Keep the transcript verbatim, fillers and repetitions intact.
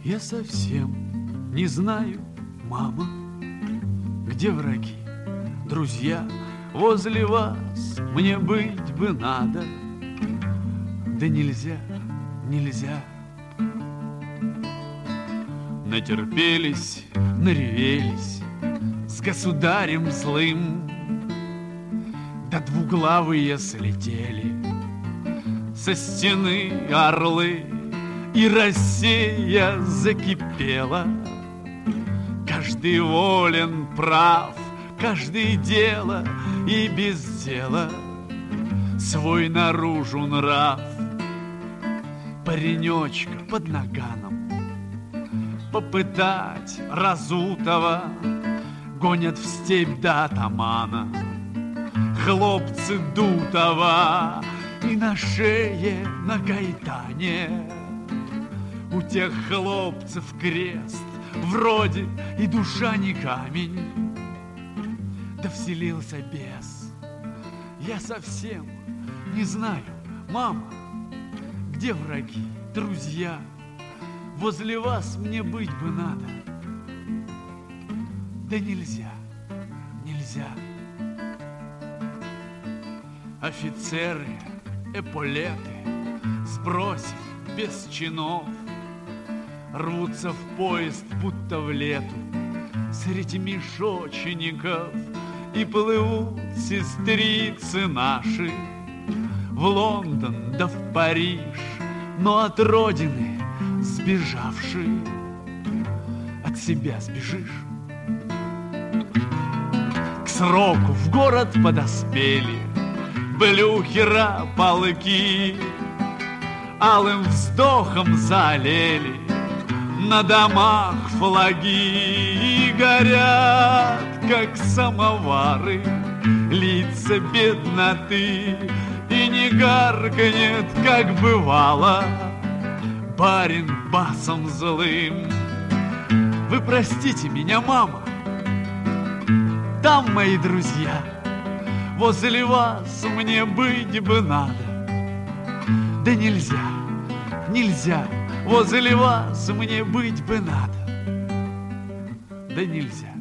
Я совсем не знаю, мама, где враги, друзья. Возле вас мне быть бы надо, да нельзя, нельзя. Натерпелись, наревелись с государем злым, да двуглавые слетели со стены орлы, и Россия закипела. Каждый волен, прав, каждый дело и без дела свой наружу нрав. Паренечка под наганом попытать разутого гонят в степь до атамана хлопцы Дутова, и на шее на кайтане у тех хлопцев крест вроде и душа не камень, да вселился бес. Я совсем не знаю, мама, где враги, друзья. Возле вас мне быть бы надо, да нельзя, нельзя. Офицеры, эполеты, сбросив без чинов, рвутся в поезд, будто в лету, среди мешочников, и плывут сестрицы наши в Лондон да в Париж, но от родины сбежавшие. От себя сбежишь. К сроку в город подоспели блюхера полки, алым вздохом залили на домах флаги, и горят, как самовары, лица бедноты, и не гаркнет, как бывало, барин басом злым. Вы простите меня, мама, там мои друзья, возле вас мне быть бы надо, да нельзя, нельзя. Возле вас мне быть бы надо, да нельзя.